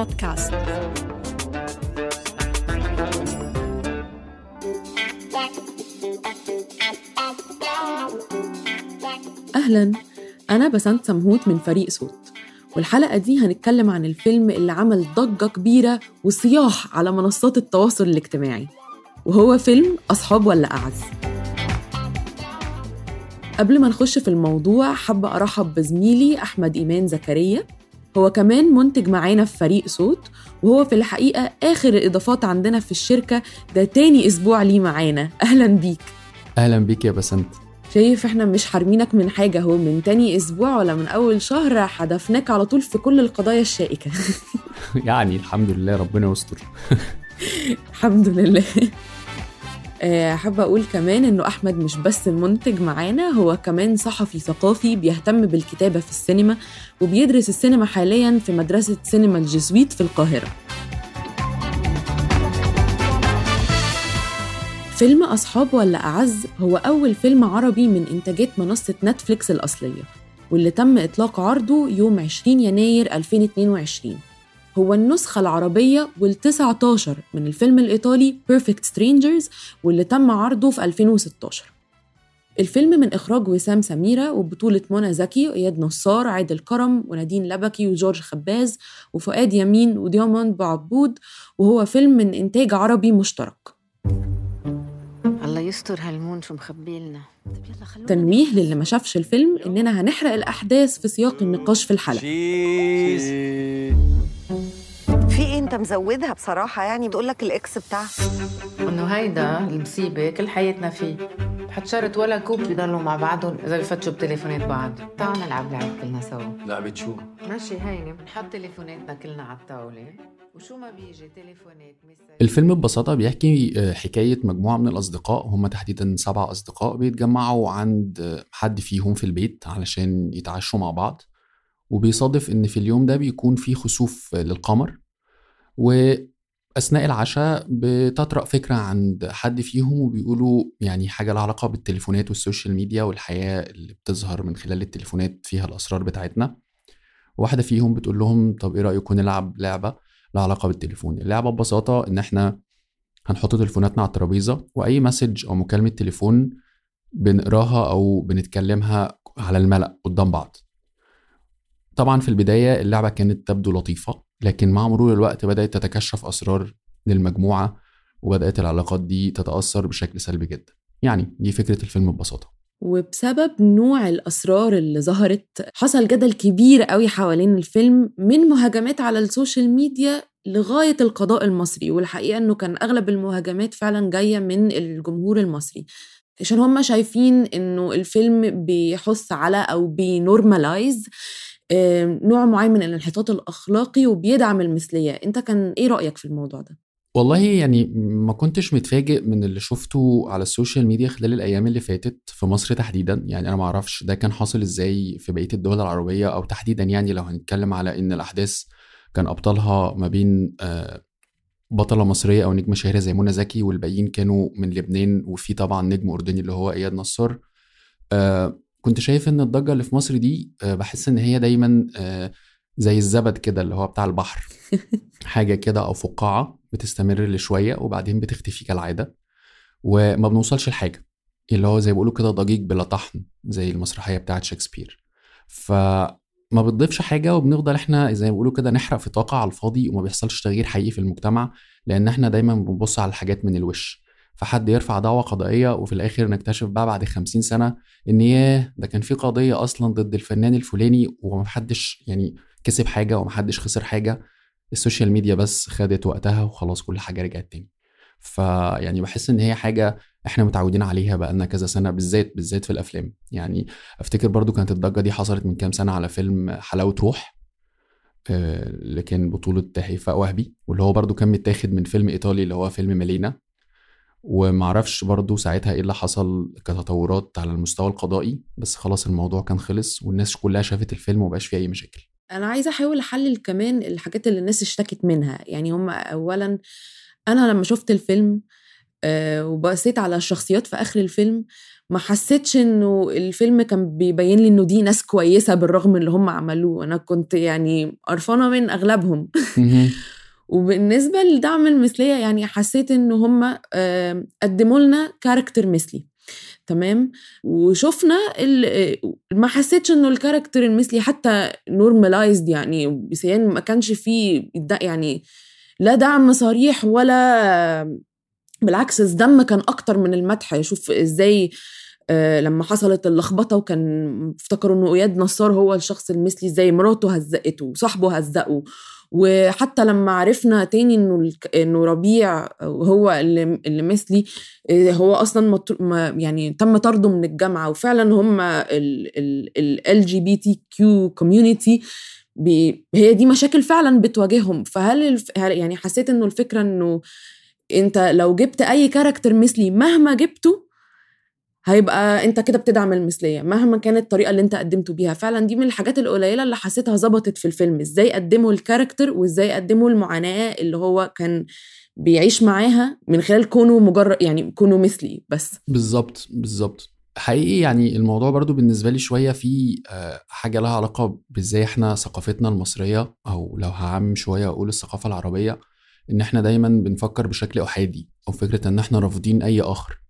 بودكاست. أهلاً، أنا بسنت سمهوت من فريق صوت، والحلقة دي هنتكلم عن الفيلم اللي عمل ضجة كبيرة وصياح على منصات التواصل الاجتماعي، وهو فيلم أصحاب ولا أعز. قبل ما نخش في الموضوع حابة أرحب بزميلي أحمد إيمان زكريا، هو كمان منتج معانا في فريق صوت، وهو في الحقيقة آخر الإضافات عندنا في الشركة، ده تاني أسبوع ليه معانا. أهلاً بيك. أهلاً بيك يا بسنت. شايف إحنا مش حارمينك من حاجة، هو من تاني أسبوع ولا من أول شهر حدفناك على طول في كل القضايا الشائكة. يعني الحمد لله، ربنا يستر. الحمد لله. حابة أقول كمان إنه أحمد مش بس المنتج معانا، هو كمان صحفي ثقافي بيهتم بالكتابة في السينما، وبيدرس السينما حالياً في مدرسة سينما الجزويت في القاهرة. فيلم أصحاب ولا أعز هو أول فيلم عربي من إنتاجات منصة نتفليكس الأصلية، واللي تم إطلاق عرضه يوم 20 يناير 2022. هو النسخة العربية وال19 من الفيلم الإيطالي Perfect Strangers، واللي تم عرضه في 2016. الفيلم من إخراج وسام سميرة، وبطولة منى زكي وإياد نصار، عادل كرم ونادين لبكي وجورج خباز وفؤاد يمين ودياموند بعبود، وهو فيلم من إنتاج عربي مشترك. الله يستر هالمون شو مخبيلنا. تنويه للي ما شافش الفيلم إننا هنحرق الأحداث في سياق النقاش في الحلقة. في انت مزودها بصراحة، يعني بتقولك الإكس بتاعها إنه هيدا المصيبة كل حياتنا فيه، حتشرط ولا كوب بيضلوا مع بعضهم إذا بيفتشوا بتليفونات بعض. تعالوا نلعب لعب كلنا سوا. لعبة شو؟ ماشي هيني، بنحط تليفوناتنا كلنا على الطاولة وشو ما بيجي تليفونات الفيلم ببساطة بيحكي حكاية مجموعة من الأصدقاء، هم تحديداً 7 أصدقاء بيتجمعوا عند حد فيهم في البيت علشان يتعشوا مع بعض، وبيصادف إن في اليوم ده بيكون في خسوف للقمر، وأثناء العشاء بتطرق فكرة عند حد فيهم وبيقولوا يعني حاجة لها علاقة بالتليفونات والسوشيال ميديا والحياة اللي بتظهر من خلال التليفونات فيها الأسرار بتاعتنا. واحدة فيهم بتقول لهم طب إيه رأيكم نلعب لعبة لها علاقة بالتليفون. اللعبة ببساطة إن إحنا هنحط تليفوناتنا على الترابيزة، وأي مسج أو مكالمة تليفون بنقراها أو بنتكلمها على الملأ قدام بعض. طبعا في البداية اللعبة كانت تبدو لطيفة، لكن مع مرور الوقت بدأت تتكشف أسرار للمجموعة، وبدأت العلاقات دي تتأثر بشكل سلبي جدا. يعني دي فكرة الفيلم ببساطة. وبسبب نوع الأسرار اللي ظهرت حصل جدل كبير قوي حوالين الفيلم، من مهاجمات على السوشيال ميديا لغاية القضاء المصري. والحقيقة أنه كان أغلب المهاجمات فعلا جاية من الجمهور المصري، عشان هم شايفين أنه الفيلم بيحث على أو بينورمالايز نوع معين من الانحطاط الأخلاقي وبيدعم المثلية. أنت كان إيه رأيك في الموضوع ده؟ والله يعني ما كنتش متفاجئ من اللي شفته على السوشيال ميديا خلال الأيام اللي فاتت في مصر تحديدا. يعني أنا معرفش ده كان حاصل إزاي في بقية الدول العربية، أو تحديدا يعني لو هنتكلم على إن الأحداث كان أبطالها ما بين بطلة مصرية أو نجمة شهيرة زي منى زكي، والباقيين كانوا من لبنان، وفي طبعا نجم أردني اللي هو إياد نصار. كنت شايف إن الضجة اللي في مصر دي بحس إن هي دايما زي الزبد كده اللي هو بتاع البحر. حاجة كده أو فقاعة بتستمر لشوية وبعدين بتختفي كالعادة، وما بنوصلش لحاجة، اللي هو زي بيقولوا كده ضجيج بلا طحن، زي المسرحية بتاعت شكسبير. فما بتضيفش حاجة، وبنفضل احنا زي ما بيقولوا كده نحرق في طاقة على الفاضي، وما بيحصلش تغيير حقيقي في المجتمع، لأن احنا دايما بنبص على الحاجات من الوش. فحد يرفع دعوة قضائية وفي الآخر نكتشف بقى بعد 50 سنة إن ده كان في قضية أصلا ضد الفنان الفلاني، ومحدش يعني كسب حاجة ومحدش خسر حاجة. السوشيال ميديا بس خدت وقتها وخلاص كل حاجة رجعت تاني. فيعني بحس ان هي حاجة احنا متعودين عليها بقالنا كذا سنة، بالذات في الافلام. يعني افتكر برضو كانت الضجة دي حصلت من كام سنة على فيلم حلاوة روح، اللي كان بطولة هيفاء وهبي، واللي هو برضو كان متاخد من فيلم ايطالي اللي هو فيلم مالينا. ومعرفش برضو ساعتها ايه اللي حصل كتطورات على المستوى القضائي، بس خلاص الموضوع كان خلص والناس كلها شافت الفيلم ومبقاش فيه اي مشاكل. أنا عايزة أحاول أحلل كمان الحاجات اللي الناس اشتكت منها. يعني هم أولاً أنا لما شفت الفيلم وبصيت على الشخصيات في آخر الفيلم، ما حسيتش انه الفيلم كان بيبين لي انه دي ناس كويسة بالرغم اللي هم عملوه. انا كنت يعني قرفانة من اغلبهم. وبالنسبة لدعم المثلية يعني حسيت انه هم قدموا لنا كاركتر مثلي تمام، وشفنا ما حسيتش انه الكاركتر المثلي حتى نورمالايزد، يعني بسيان ما كانش فيه يعني لا دعم صريح ولا بالعكس الذم كان اكتر من المدح. شوف ازاي لما حصلت اللخبطه وكان افتكروا انه اياد نصار هو الشخص المثلي، ازاي مراته هزقته وصاحبه هزقه، وحتى لما عرفنا تاني انه ربيع هو اللي مثلي، هو اصلا يعني تم طرده من الجامعه. وفعلا هم ال LGBTQ community هي دي مشاكل فعلا بتواجههم. فهل يعني حسيت انه الفكره انه انت لو جبت اي كاركتر مثلي مهما جبته هيبقى انت كده بتدعم المثلية مهما كانت الطريقة اللي انت قدمته بيها. فعلا دي من الحاجات القليلة اللي حسيتها ظبطت في الفيلم، ازاي قدموا الكاركتر وازاي قدموا المعاناة اللي هو كان بيعيش معاها من خلال كونه مجرد يعني كونه مثلي بس. بالظبط حقيقي. يعني الموضوع برضو بالنسبة لي شوية في حاجة لها علاقة بازاي احنا ثقافتنا المصرية، او لو هعمم شوية اقول الثقافة العربية، ان احنا دايما بنفكر بشكل احادي، او فكرة ان احنا رافضين اي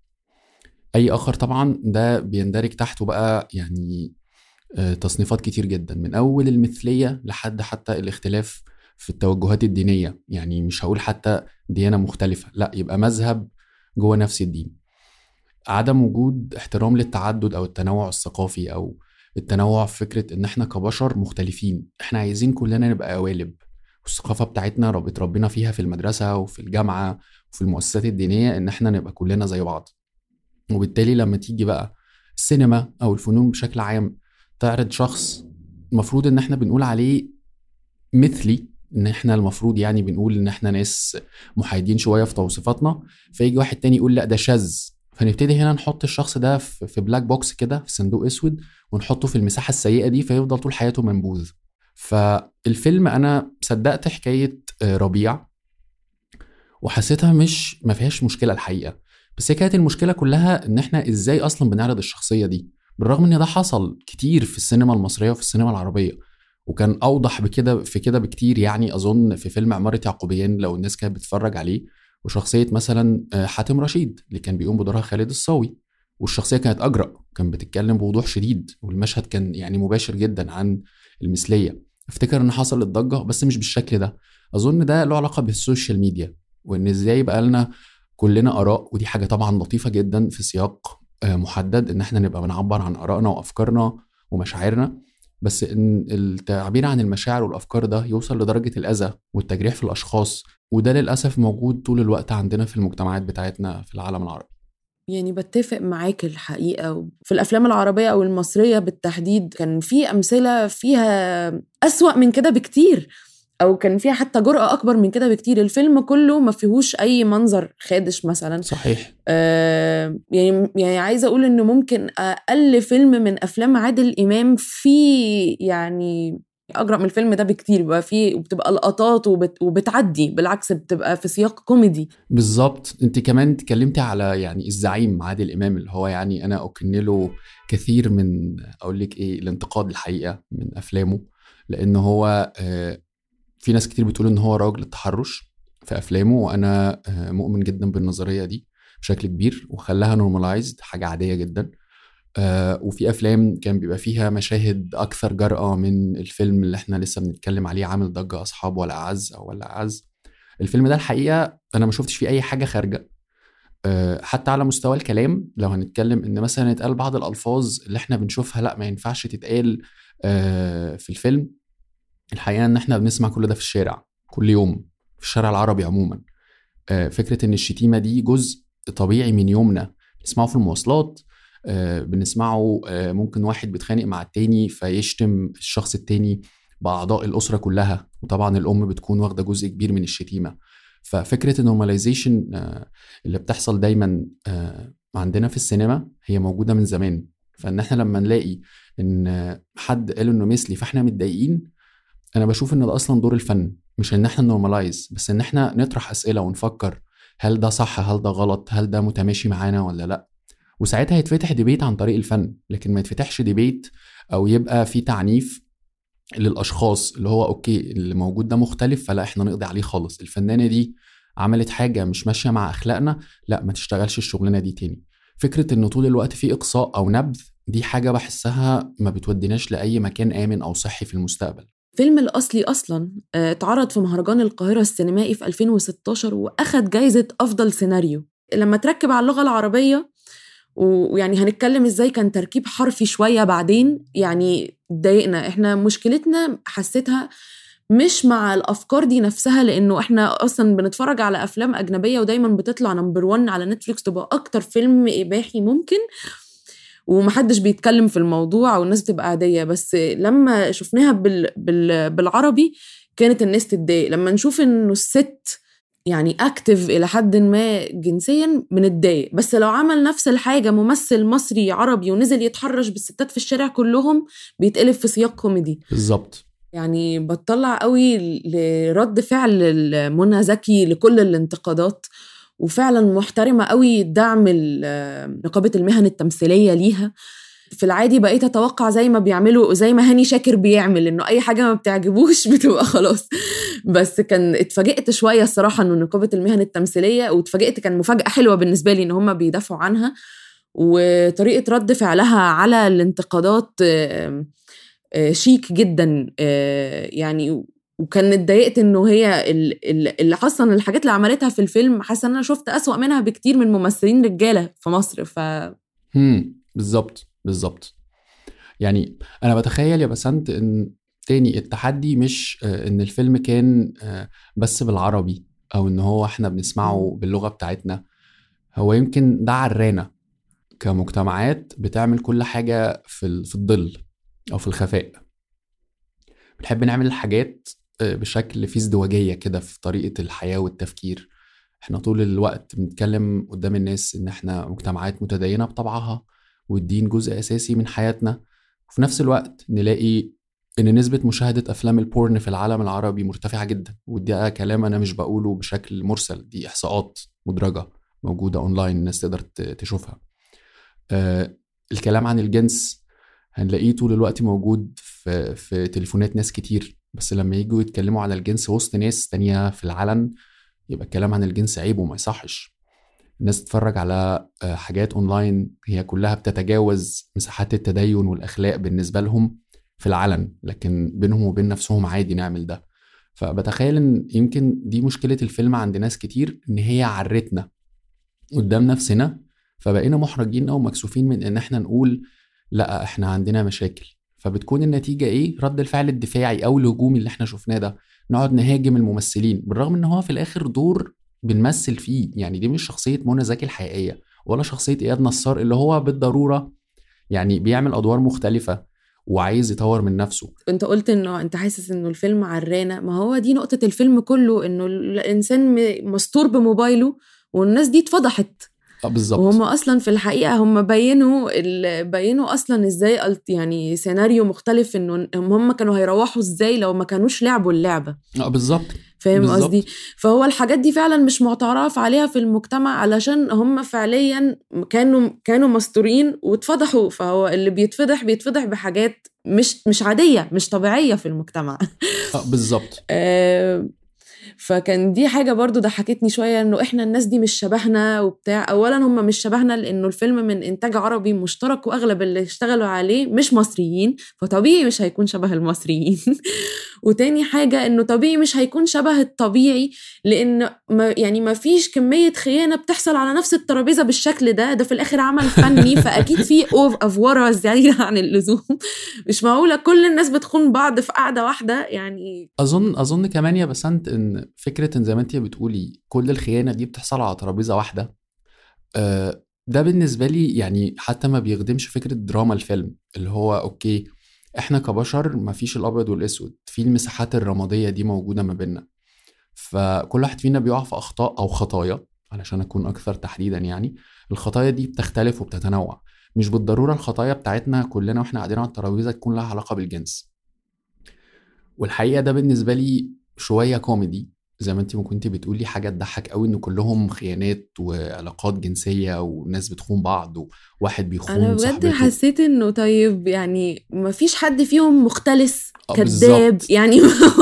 اخر طبعا ده بيندرج تحته بقى يعني تصنيفات كتير جدا، من اول المثلية لحد حتى الاختلاف في التوجهات الدينية. يعني مش هقول حتى ديانة مختلفة، لا، يبقى مذهب جوه نفس الدين. عدم وجود احترام للتعدد او التنوع الثقافي، او التنوع في فكرة ان احنا كبشر مختلفين، احنا عايزين كلنا نبقى قوالب. والثقافة بتاعتنا ربنا فيها في المدرسة وفي الجامعة وفي المؤسسات الدينية ان احنا نبقى كلنا زي بعض. وبالتالي لما تيجي بقى السينما او الفنون بشكل عام تعرض شخص المفروض ان احنا بنقول عليه مثلي، ان احنا المفروض يعني بنقول ان احنا ناس محايدين شوية في توصيفاتنا، فيجي واحد تاني يقول لا ده شاذ، فنبتدي هنا نحط الشخص ده في بلاك بوكس كده، في صندوق اسود، ونحطه في المساحة السيئة دي، فيفضل طول حياته منبوذ. فالفيلم انا صدقت حكاية ربيع وحسيتها ما فيهاش مشكلة الحقيقة، بس هي كانت المشكلة كلها ان احنا ازاي اصلا بنعرض الشخصية دي، بالرغم ان ده حصل كتير في السينما المصرية وفي السينما العربية، وكان اوضح كده بكتير. يعني اظن في فيلم عمارة يعقوبيان لو الناس كانت بتتفرج عليه، وشخصية مثلا حاتم رشيد اللي كان بيقوم بدورها خالد الصاوي، والشخصية كانت أجرأ، كان بتتكلم بوضوح شديد، والمشهد كان يعني مباشر جدا عن المثلية. افتكر ان حصل الضجة بس مش بالشكل ده. اظن ده له علاقة بالسوشيال ميديا، وان ازاي بقى لنا كلنا آراء، ودي حاجة طبعا لطيفة جدا في سياق محدد ان احنا نبقى بنعبر عن آرائنا وافكارنا ومشاعرنا، بس ان التعبير عن المشاعر والافكار ده يوصل لدرجة الأذى والتجريح في الاشخاص، وده للأسف موجود طول الوقت عندنا في المجتمعات بتاعتنا في العالم العربي. يعني بتفق معاك الحقيقة. في الأفلام العربية أو المصرية بالتحديد كان في أمثلة فيها أسوأ من كده بكتير، أو كان فيها حتى جرأة أكبر من كده بكتير. الفيلم كله ما فيهوش أي منظر خادش مثلا. صحيح. يعني عايزة أقول إنه ممكن أقل فيلم من أفلام عادل إمام في يعني أجرأ من الفيلم ده بكتير، بقى فيه وبتبقى لقطات وبتعدي، بالعكس بتبقى في سياق كوميدي. بالظبط. انت كمان تكلمتي على يعني الزعيم عادل إمام، اللي هو يعني أنا أكن له كثير من أقول لك إيه الانتقاد الحقيقة من أفلامه، لأنه هو في ناس كتير بتقول إن هو راجل التحرش في أفلامه، وأنا مؤمن جدا بالنظرية دي بشكل كبير، وخلاها نورمالايزد، حاجة عادية جدا. وفي أفلام كان بيبقى فيها مشاهد أكثر جرأة من الفيلم اللي احنا لسه بنتكلم عليه عامل ضجة، أصحاب ولا أعز أو ولا أعز. الفيلم ده الحقيقة أنا ما شفتش فيه أي حاجة خارجة، حتى على مستوى الكلام. لو هنتكلم إن مثلا يتقال بعض الألفاظ اللي احنا بنشوفها لا ما ينفعش تتقال في الفيلم، الحقيقة إن احنا بنسمع كل ده في الشارع كل يوم، في الشارع العربي عموما. فكرة إن الشتيمة دي جزء طبيعي من يومنا، بنسمعه في المواصلات، بنسمعه ممكن واحد بيتخانق مع التاني فيشتم الشخص التاني بأعضاء الأسرة كلها، وطبعا الأم بتكون واخدة جزء كبير من الشتيمة. ففكرة النورماليزيشن اللي بتحصل دايما عندنا في السينما هي موجودة من زمان، فإن احنا لما نلاقي إن حد قال إنه مثلي فإحنا متضايقين، أنا بشوف إن ده أصلا دور الفن، مش إن احنا نورمالايز، بس إن احنا نطرح أسئلة ونفكر هل ده صح، هل ده غلط، هل ده متماشي معانا ولا لأ. وساعتها يتفتح ديبيت عن طريق الفن، لكن ما يتفتحش ديبيت او يبقى في تعنيف للاشخاص اللي هو اوكي اللي موجود ده مختلف فلا احنا نقضي عليه خالص، الفنانة دي عملت حاجة مش ماشية مع اخلاقنا، لا ما تشتغلش الشغلانة دي تاني. فكرة انه طول الوقت في اقصاء او نبذ دي حاجة بحسها ما بتوديناش لأي مكان آمن أو صحي في المستقبل. فيلم الأصلي أصلاً اتعرض في مهرجان القاهرة السينمائي في 2016 وأخد جايزة أفضل سيناريو. لما تركب على اللغة العربية ويعني هنتكلم إزاي كان تركيب حرفي شوية بعدين، يعني ضايقنا. إحنا مشكلتنا حسيتها مش مع الأفكار دي نفسها، لأنه إحنا أصلاً بنتفرج على أفلام أجنبية ودايماً بتطلع نمبر 1 على نتفليكس تبقى أكتر فيلم إباحي ممكن، ومحدش بيتكلم في الموضوع والناس تبقى عادية. بس لما شفناها بالعربي كانت الناس تتضايق. لما نشوف انه الست يعني اكتف الى حد ما جنسيا بنتضايق، بس لو عمل نفس الحاجة ممثل مصري عربي ونزل يتحرش بالستات في الشارع كلهم بيتقلب في سياق كوميدي بالظبط. يعني بتطلع قوي لرد فعل منى زكي لكل الانتقادات، وفعلا محترمة قوي دعم نقابة المهن التمثيلية ليها. في العادي بقيت أتوقع زي ما بيعملوا، زي ما هاني شاكر بيعمل، إنه أي حاجة ما بتعجبوش بتبقى خلاص. بس كان اتفاجئت شوية الصراحة إنه نقابة المهن التمثيلية، واتفاجئت كان مفاجأة حلوة بالنسبة لي إن هم بيدافعوا عنها، وطريقة رد فعلها على الانتقادات شيك جدا يعني. وكان اتضايقت انه هي اللي اصلا الحاجات اللي عملتها في الفيلم حاسه ان انا شفت اسوأ منها بكتير من ممثلين رجاله في مصر. بالظبط. يعني انا بتخيل يا بسنت ان تاني التحدي مش ان الفيلم كان بس بالعربي او ان هو احنا بنسمعه باللغه بتاعتنا، هو يمكن ده عرانا كمجتمعات بتعمل كل حاجه في الظل او في الخفاء. بنحب نعمل الحاجات بشكل فيه ازدواجية كده في طريقة الحياة والتفكير. احنا طول الوقت بنتكلم قدام الناس ان احنا مجتمعات متدينة بطبعها والدين جزء اساسي من حياتنا، وفي نفس الوقت نلاقي ان نسبة مشاهدة افلام البورن في العالم العربي مرتفعة جدا. ودي كلام انا مش بقوله بشكل مرسل، دي احصاءات مدرجة موجودة اونلاين الناس تقدر تشوفها. الكلام عن الجنس هنلاقيه طول الوقت موجود في تليفونات ناس كتير، بس لما يجوا يتكلموا على الجنس وسط ناس تانية في العلن يبقى الكلام عن الجنس عيب وما يصحش. الناس تتفرج على حاجات اونلاين هي كلها بتتجاوز مساحات التدين والأخلاق بالنسبة لهم في العلن، لكن بينهم وبين نفسهم عادي نعمل ده. فبتخيل ان يمكن دي مشكلة الفيلم عند ناس كتير، ان هي عرتنا قدام نفسنا فبقينا محرجين او مكسوفين من ان احنا نقول لا احنا عندنا مشاكل. فبتكون النتيجة ايه؟ رد الفعل الدفاعي او الهجومي اللي احنا شفناه ده، نقعد نهاجم الممثلين بالرغم ان هو في الاخر دور بنمثل فيه. يعني دي مش شخصية منى زكي الحقيقية ولا شخصية اياد نصار اللي هو بالضرورة يعني بيعمل ادوار مختلفة وعايز يطور من نفسه. انت قلت انه انت حاسس انه الفيلم عرانا، ما هو دي نقطة الفيلم كله، انه الانسان مستور بموبايله والناس دي اتفضحت. بالظبط. وهم اصلا في الحقيقه هم بينوا اصلا ازاي يعني سيناريو مختلف، انه هم كانوا هيروحوا ازاي لو ما كانوش لعبوا اللعبه. بالظبط. فاهم قصدي؟ فهو الحاجات دي فعلا مش معترف عليها في المجتمع علشان هم فعليا كانوا مستورين واتفضحوا. فهو اللي بيتفضح بحاجات مش عاديه مش طبيعيه في المجتمع. بالظبط. فكان دي حاجة برضو ضحكتني شوية، انه احنا الناس دي مش شبهنا وبتاع. اولا هم مش شبهنا لانه الفيلم من انتاج عربي مشترك واغلب اللي اشتغلوا عليه مش مصريين، فطبيعي مش هيكون شبه المصريين. وتاني حاجة انه طبيعي مش هيكون شبه الطبيعي، لان ما فيش كمية خيانة بتحصل على نفس الترابيزة بالشكل ده في الاخر عمل فني، فاكيد في افوره زيادة عن اللزوم. مش معقولة كل الناس بتخون بعض في قعدة واحدة يعني. اظن كمان يا بسنت ان فكرة ان زي ما انت بتقولي كل الخيانة دي بتحصل على ترابيزة واحدة، ده بالنسبة لي يعني حتى ما بيخدمش فكرة دراما الفيلم، اللي هو اوكي احنا كبشر ما فيش الابيض والاسود، في المساحات الرمادية دي موجودة ما بيننا، فكل واحد فينا بيقع في اخطاء او خطايا علشان اكون اكثر تحديدا. يعني الخطايا دي بتختلف وبتتنوع، مش بالضرورة الخطايا بتاعتنا كلنا واحنا قاعدين على الترابيزة تكون لها علاقة بالجنس. والحقيقة ده بالنسبة لي شوية كوميدي زي ما انت ما كنتي بتقولي حاجة تضحك قوي، ان كلهم خيانات وعلاقات جنسية وناس بتخون بعض وواحد انا بيخون بجد صاحبته. حسيت انه طيب يعني ما فيش حد فيهم مختلس كذاب بالظبط يعني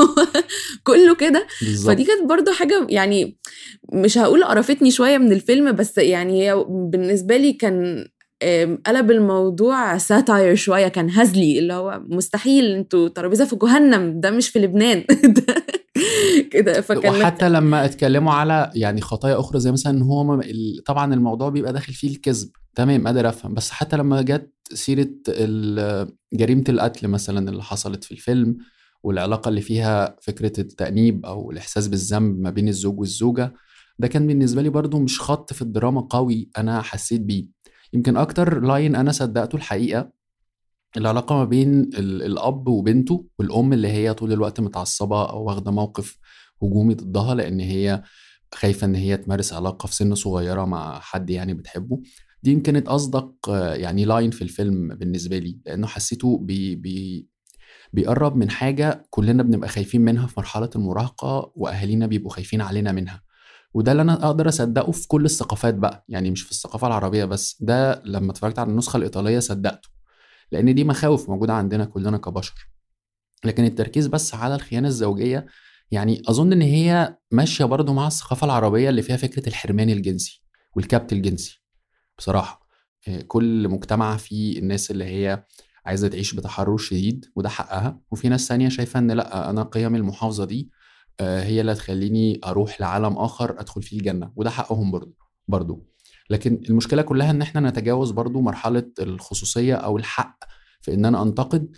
كله كده. فدي بالظبط. كانت برضو حاجة يعني مش هقول قرفتني شوية من الفيلم، بس يعني هي بالنسبة لي كان قلب الموضوع ساتاير شوية، كان هزلي، اللي هو مستحيل انتوا ترابيزة في جهنم، ده مش في لبنان كده. فكانت وحتى لما اتكلموا على يعني خطايا اخرى زي مثلا ان هو طبعا الموضوع بيبقى داخل فيه الكذب، تمام قادر افهم، بس حتى لما جت سيرة جريمة القتل مثلا اللي حصلت في الفيلم والعلاقة اللي فيها فكرة التأنيب او الاحساس بالذنب ما بين الزوج والزوجة، ده كان بالنسبة لي برضو مش خط في الدراما قوي انا حسيت بيه. يمكن اكتر لاين انا صدقته الحقيقة العلاقة ما بين الأب وبنته، والأم اللي هي طول الوقت متعصبة أو واخدة موقف هجومي ضدها لأن هي خايفة إن هي تمارس علاقة في سن صغيرة مع حد يعني بتحبه. دي يمكن كانت أصدق يعني لاين في الفيلم بالنسبة لي، لأنه حسيته بيقرب من حاجة كلنا بنبقى خايفين منها في مرحلة المراهقة وأهالينا بيبقوا خايفين علينا منها. وده اللي أنا أقدر أصدقه في كل الثقافات بقى، يعني مش في الثقافة العربية بس، ده لما اتفرجت على النسخة الإيطالية صدقته، لأن دي مخاوف موجودة عندنا كلنا كبشر. لكن التركيز بس على الخيانة الزوجية يعني أظن إن هي ماشية برضو مع الثقافة العربية اللي فيها فكرة الحرمان الجنسي والكبت الجنسي. بصراحة كل مجتمع فيه الناس اللي هي عايزة تعيش بتحرر شديد وده حقها، وفي ناس ثانية شايفة إن لأ، أنا قيم المحافظة دي هي اللي هتخليني أروح لعالم آخر أدخل فيه الجنة، وده حقهم برضو. لكن المشكلة كلها إن إحنا نتجاوز برضو مرحلة الخصوصية أو الحق في إن أنا أنتقد،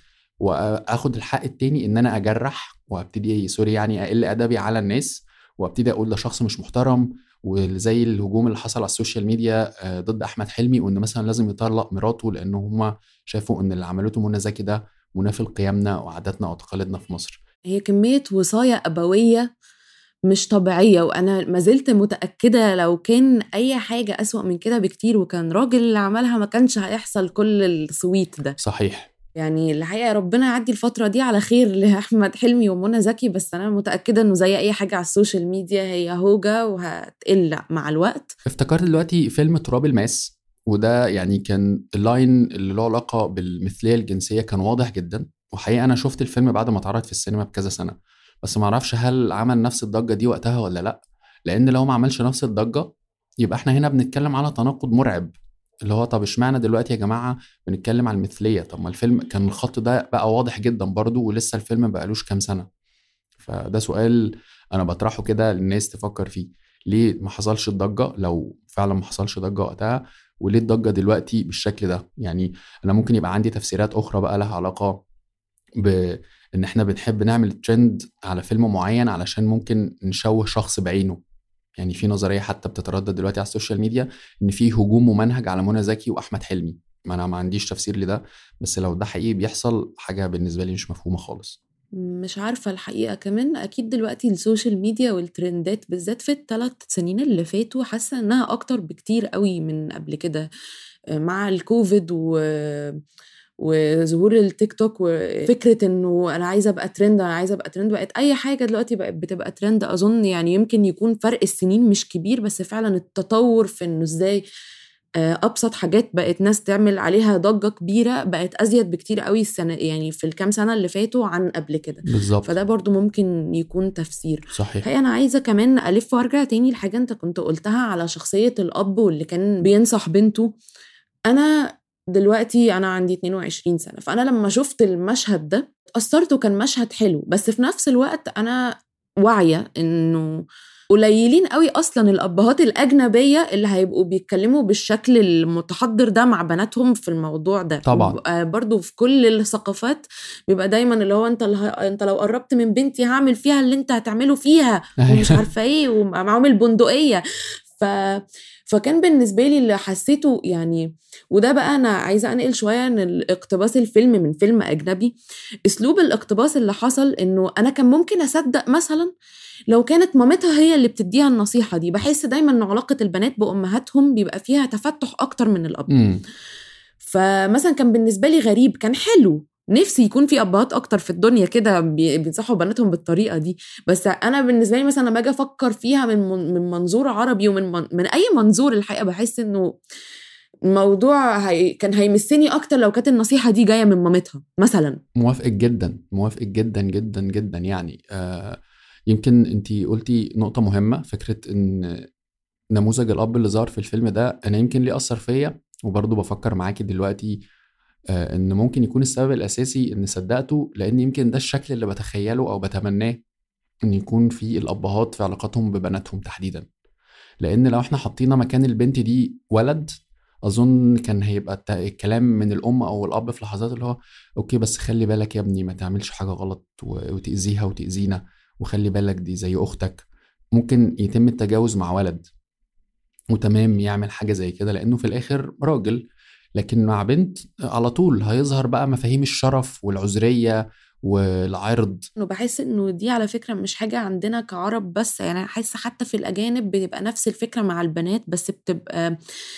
وأخد الحق التاني إن أنا أجرح وأبتدي سوري يعني أقل أدبي على الناس وأبتدي أقول ده شخص مش محترم. وزي الهجوم اللي حصل على السوشيال ميديا ضد أحمد حلمي، وإن مثلا لازم يطلق مراته لأنه هما شافوا إن اللي عملته منى زكي ده منافي لقيمنا وعاداتنا وتقاليدنا في مصر. هي كمية وصايا أبوية مش طبيعية، وأنا ما زلت متأكدة لو كان أي حاجة أسوأ من كده بكتير وكان راجل اللي عملها ما كانش هيحصل كل السويت ده. صحيح. يعني الحقيقة ربنا يعدي الفترة دي على خير لأحمد حلمي ومنى زكي، بس أنا متأكدة أنه زي أي حاجة على السوشيال ميديا هي هوجة وهتقل مع الوقت. افتكرت دلوقتي فيلم تراب الماس، وده يعني كان اللاين اللي له علاقة بالمثلية الجنسية كان واضح جدا. وحقيقة أنا شفت الفيلم بعد ما اتعرض في السينما بكذا سنة، بس ما اعرفش هل عمل نفس الضجة دي وقتها ولا لأ، لأن لو ما عملش نفس الضجة يبقى احنا هنا بنتكلم على تناقض مرعب، اللي هو طب اشمعنى دلوقتي يا جماعة بنتكلم على المثلية؟ طب ما الفيلم كان الخط ده بقى واضح جدا برضو ولسه الفيلم بقالوش كام سنة. فده سؤال أنا بطرحه كده للناس تفكر فيه، ليه ما حصلش الضجة لو فعلا ما حصلش ضجة وقتها، وليه الضجة دلوقتي بالشكل ده؟ يعني أنا ممكن يبقى عندي تفسيرات أخرى بقى لها علاقة بإن إحنا بنحب نعمل ترند على فيلم معين علشان ممكن نشوه شخص بعينه. يعني في نظرية حتى بتتردد دلوقتي على السوشيال ميديا إن في هجوم ممنهج على منى زكي وأحمد حلمي. ما أنا ما عنديش تفسير لده، بس لو ده حقيقي بيحصل حاجة بالنسبة لي مش مفهومة خالص. مش عارفة الحقيقة. كمان أكيد دلوقتي السوشيال ميديا والترندات بالذات في ال3 سنين اللي فاتوا حاسة إنها أكتر بكتير قوي من قبل كده مع الكوفيد وظهور التيك توك، وفكرة إنه أنا عايزة أبقى ترند، أنا عايزة أبقى ترند، بقت أي حاجة دلوقتي بقت بتبقى ترند. أظن يعني يمكن يكون فرق السنين مش كبير، بس فعلا التطور في إنه إزاي أبسط حاجات بقت ناس تعمل عليها ضجة كبيرة بقت أزيد بكتير قوي السنة، يعني في الكام سنة اللي فاتوا عن قبل كده. بالظبط. فده برضو ممكن يكون تفسير. صحيح. هي أنا عايزة كمان ألف وارجع تاني لحاجة أنت كنت قلتها على شخصية الأب واللي كان بينصح بنته. أنا دلوقتي أنا عندي 22 سنة، فأنا لما شفت المشهد ده اتأثرت وكان مشهد حلو، بس في نفس الوقت أنا واعية إنه قليلين قوي أصلا الأبهات الأجنبية اللي هيبقوا بيتكلموا بالشكل المتحضر ده مع بناتهم في الموضوع ده. طبعا برضو في كل الثقافات بيبقى دايما اللي هو انت لو قربت من بنتي هعمل فيها اللي انت هتعمله فيها ومش عارفة ايه، ومعهم البندقية. فكان بالنسبة لي اللي حسيته يعني، وده بقى أنا عايزة أنقل شوية عن الاقتباس الفيلم من فيلم أجنبي. أسلوب الاقتباس اللي حصل إنه أنا كان ممكن أصدق مثلا لو كانت مامتها هي اللي بتديها النصيحة دي. بحس دايما إن علاقة البنات بأمهاتهم بيبقى فيها تفتح أكتر من الأب. فمثلا كان بالنسبة لي غريب، كان حلو نفسي يكون في ابهات اكتر في الدنيا كده بينصحوا بناتهم بالطريقه دي. بس انا بالنسبه لي مثلا لما اجي افكر فيها من منظور عربي من اي منظور، الحقيقه بحس انه الموضوع كان هيمسني اكتر لو كانت النصيحه دي جايه من مامتها مثلا. موافق جدا جدا جدا يعني. يمكن انتي قلتي نقطة مهمة، فكرة ان نموذج الأب اللي ظهر في الفيلم ده أنا يمكن ليه أثر فيا، وبرضه بفكر معاكي دلوقتي إن ممكن يكون السبب الأساسي إن صدقته، لأن يمكن ده الشكل اللي بتخيله أو بتمناه إن يكون في الأبهات في علاقاتهم ببناتهم تحديدا. لأن لو إحنا حطينا مكان البنت دي ولد، أظن كان هيبقى الكلام من الأم أو الأب في لحظات اللي هو أوكي بس خلي بالك يا ابني ما تعملش حاجة غلط وتأذيها وتأذينا، وخلي بالك دي زي أختك. ممكن يتم التجاوز مع ولد وتمام يعمل حاجة زي كده لأنه في الآخر راجل، لكن مع بنت على طول هيظهر بقى مفاهيم الشرف والعذرية والعرض. بحس انه دي على فكرة مش حاجة عندنا كعرب بس، يعني حاسة حتى في الأجانب بتبقى نفس الفكرة مع البنات، بس بتبقى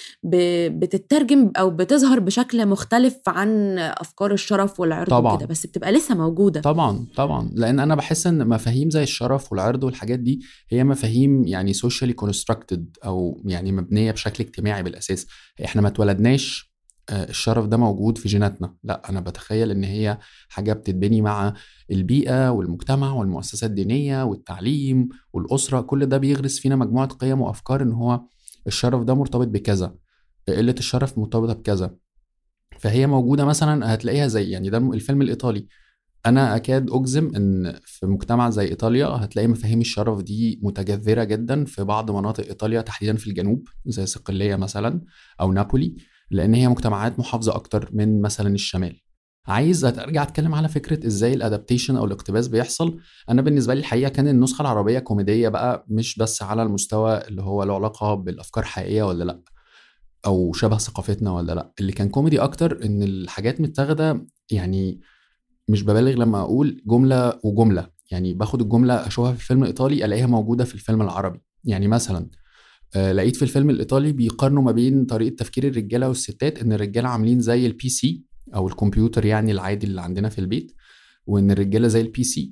بتترجم أو بتظهر بشكل مختلف عن أفكار الشرف والعرض وكده، بس بتبقى لسه موجودة. طبعا لأن أنا بحس إن مفاهيم زي الشرف والعرض والحاجات دي هي مفاهيم يعني socially constructed، أو يعني مبنية بشكل اجتماعي بالأساس. إحنا ما اتولدناش الشرف ده موجود في جيناتنا، لا أنا بتخيل إن هي حاجة بتتبني مع البيئة والمجتمع والمؤسسات الدينية والتعليم والأسرة. كل ده بيغرس فينا مجموعة قيم وأفكار إن هو الشرف ده مرتبط بكذا، قلة الشرف مرتبطة بكذا. فهي موجودة مثلا هتلاقيها زي يعني ده الفيلم الإيطالي. أنا أكاد أجزم إن في مجتمع زي إيطاليا هتلاقي مفاهيم الشرف دي متجذرة جدا في بعض مناطق إيطاليا تحديدا في الجنوب زي صقلية مثلا أو نابولي، لأن هي مجتمعات محافظة أكتر من مثلا الشمال. عايز أرجع أتكلم على فكرة إزاي الأدابتيشن أو الاقتباس بيحصل. أنا بالنسبة لي الحقيقة كان النسخة العربية كوميدية بقى، مش بس على المستوى اللي هو له علاقة بالأفكار حقيقية ولا لأ أو شبه ثقافتنا ولا لأ، اللي كان كوميدي أكتر إن الحاجات متاخدة يعني مش ببالغ لما أقول جملة وجملة، يعني باخد الجملة أشوفها في الفيلم الإيطالي ألاقيها موجودة في الفيلم العربي. يعني مثلا لقيت في الفيلم الإيطالي بيقارنوا ما بين طريقة تفكير الرجالة والستات، إن الرجالة عاملين زي البي سي أو الكمبيوتر يعني العادي اللي عندنا في البيت، وإن الرجالة زي البي سي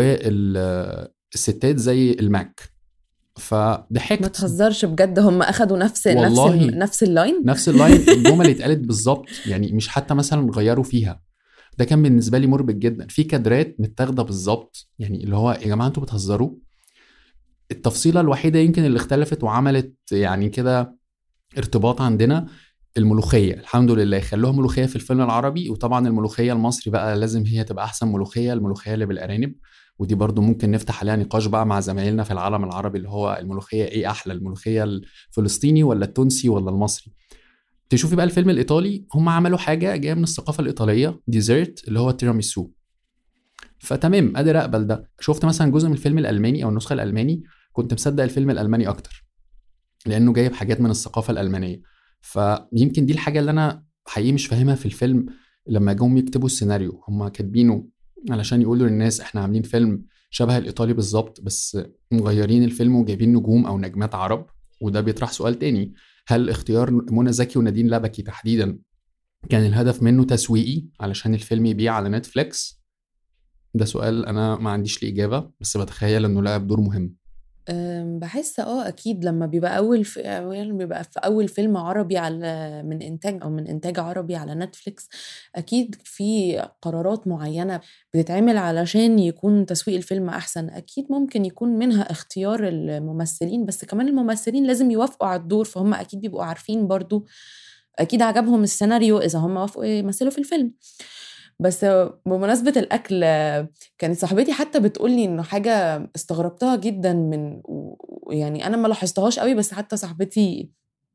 والستات زي الماك. فضحكت. ما تهزرش بجد، هم أخدوا نفس اللاين الجمل اللي اتقالت بالظبط، يعني مش حتى مثلا غيروا فيها. ده كان بالنسبة لي مربك جدا، في كادرات متاخدة بالظبط، يعني اللي هو يا جماعة انتوا بتهزروا. التفصيلة الوحيدة يمكن اللي اختلفت وعملت يعني كده ارتباط عندنا الملوخية، الحمد لله خلوها ملوخية في الفيلم العربي، وطبعا الملوخية المصري بقى لازم هي تبقى أحسن ملوخية، الملوخية اللي بالأرانب. ودي برضو ممكن نفتح عليها نقاش بقى مع زمايلنا في العالم العربي، اللي هو الملوخية ايه أحلى، الملوخية الفلسطيني ولا التونسي ولا المصري. تشوفي بقى الفيلم الإيطالي هم عملوا حاجة جاية من الثقافة الإيطالية، ديزرت اللي هو التيراميسو. فتمام قادر أقبل ده. شفت مثلا جزء من الفيلم الألماني أو النسخة الألماني، كنت مصدق الفيلم الألماني أكتر لأنه جايب حاجات من الثقافة الألمانية. فيمكن دي الحاجة اللي أنا حقيقي مش فاهمها في الفيلم. لما جم يكتبوا السيناريو هم كاتبينه علشان يقولوا للناس احنا عاملين فيلم شبه الإيطالي بالظبط، بس مغيرين الفيلم وجايبين نجوم أو نجمات عرب. وده بيطرح سؤال تاني، هل اختيار منى زكي ونادين لبكي تحديدا كان الهدف منه تسويقي علشان الفيلم يبيع على نتفليكس؟ ده سؤال أنا ما عنديش ليه إجابة، بس بتخيل أنه لعب دور مهم. بحس اكيد لما بيبقى في اول فيلم عربي على من انتاج عربي على نتفليكس، اكيد في قرارات معينة بتتعمل علشان يكون تسويق الفيلم احسن. اكيد ممكن يكون منها اختيار الممثلين، بس كمان الممثلين لازم يوافقوا على الدور، فهم اكيد بيبقوا عارفين برضو، اكيد عجبهم السيناريو اذا هم وافقوا يمثلوا في الفيلم. بس بمناسبة الأكل، كانت صاحبتي حتى بتقولي إنه حاجة استغربتها جدا يعني أنا ما لاحظتهاش قوي، بس حتى صاحبتي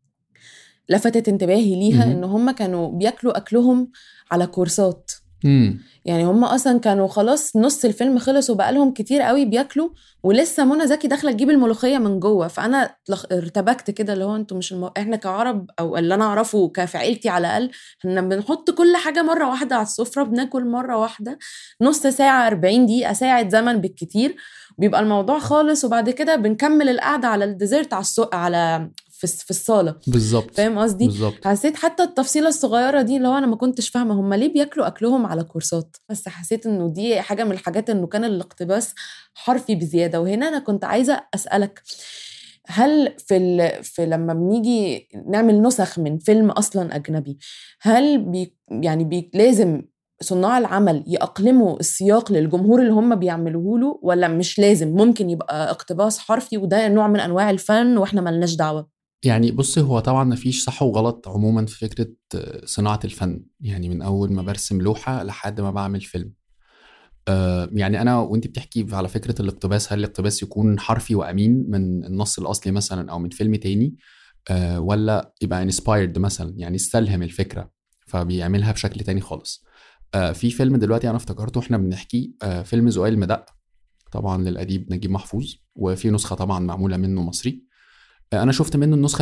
لفتت انتباهي ليها إنه هم كانوا بياكلوا أكلهم على كورسات. يعني هم أصلا كانوا خلاص نص الفيلم خلص وبقالهم كتير قوي بياكلوا، ولسه منى زكي داخله تجيب الملوخيه من جوه. فانا ارتبكت كده، اللي هو انتوا مش احنا كعرب او اللي انا اعرفه في عيلتي على الاقل، احنا بنحط كل حاجه مره واحده على السفره، بناكل مره واحده نص ساعه 40 دقيقه ساعه زمن بالكتير، بيبقى الموضوع خالص، وبعد كده بنكمل القعده على الديزرت على في في الصالة. بالظبط. فاهم قصدي؟ بالظبط. حسيت حتى التفصيلة الصغيرة دي اللي هو أنا ما كنتش فاهمة هم ليه بياكلوا أكلهم على كورسات، بس حسيت إنه دي حاجة من الحاجات إنه كان الاقتباس حرفي بزيادة. وهنا أنا كنت عايزة أسألك، هل في لما بنيجي نعمل نسخ من فيلم أصلا أجنبي، هل لازم صناع العمل يأقلموا السياق للجمهور اللي هم بيعملوه له، ولا مش لازم ممكن يبقى اقتباس حرفي وده نوع من أنواع الفن وإحنا ملناش دعوة؟ يعني بص، هو طبعا مفيش صح وغلط عموما في فكرة صناعة الفن، يعني من أول ما برسم لوحة لحد ما بعمل فيلم. يعني أنا وأنت بتحكي على فكرة الاقتباس، هل الاقتباس يكون حرفي وأمين من النص الأصلي مثلا أو من فيلم تاني، ولا يبقى inspired مثلا، يعني استلهم الفكرة فبيعملها بشكل تاني خالص. في فيلم دلوقتي أنا افتكرته إحنا بنحكي، فيلم زقاق المدق، طبعا للأديب نجيب محفوظ، وفي نسخة طبعا معمولة منه مصري. أنا شفت منه النسخة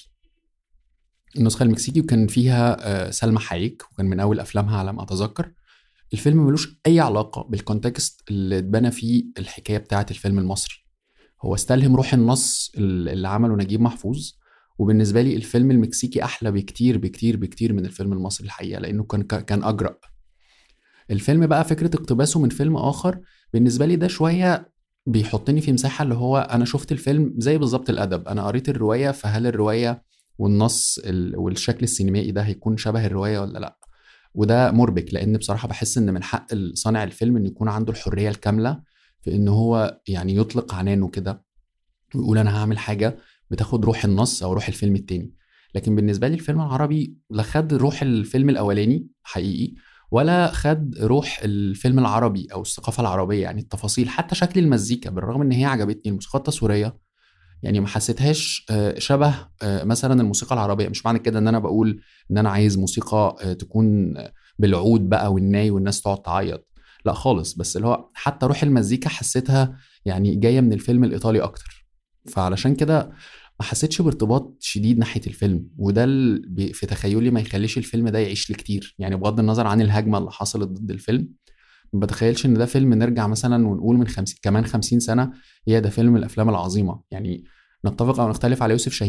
المكسيكي وكان فيها سلمى حايك، وكان من أول أفلامها على ما أتذكر. الفيلم ملوش أي علاقة بالكونتكست اللي اتبنى فيه الحكاية بتاعة الفيلم المصري. هو استلهم روح النص اللي عمله نجيب محفوظ، وبالنسبة لي الفيلم المكسيكي أحلى بكتير بكتير بكتير من الفيلم المصري الحقيقة، لأنه كان أجرأ. الفيلم بقى فكرة اقتباسه من فيلم آخر بالنسبة لي ده شوية بيحطني في مساحة اللي هو أنا شفت الفيلم زي بالظبط الأدب، أنا قريت الرواية، فهل الرواية والنص والشكل السينمائي ده هيكون شبه الرواية ولا لأ؟ وده مربك، لأن بصراحة بحس إن من حق صانع الفيلم إن يكون عنده الحرية الكاملة في إن هو يعني يطلق عنانه كده ويقول أنا هعمل حاجة بتاخد روح النص أو روح الفيلم التاني. لكن بالنسبة لي الفيلم العربي لا خد روح الفيلم الأولاني حقيقي، ولا خد روح الفيلم العربي أو الثقافة العربية، يعني التفاصيل حتى شكل المزيكا، بالرغم إن هي عجبتني الموسيقى التصويرية، يعني ما حسيتهاش شبه مثلا الموسيقى العربية. مش معنى كده إن أنا بقول إن أنا عايز موسيقى تكون بالعود بقى والناي والناس تقعد تعيط، لا خالص، بس اللي هو حتى روح المزيكا حسيتها يعني جاية من الفيلم الإيطالي أكتر. فعلشان كده ما حسيتش بارتباط شديد ناحية الفيلم، وده في تخيلي ما يخليش الفيلم ده يعيش لكتير. يعني بغض النظر عن الهجمة اللي حصلت ضد الفيلم، ما بتخيلش ان ده فيلم نرجع مثلا ونقول من كمان 50 سنة هي ده فيلم الافلام العظيمة. يعني نتفق او نختلف على يوسف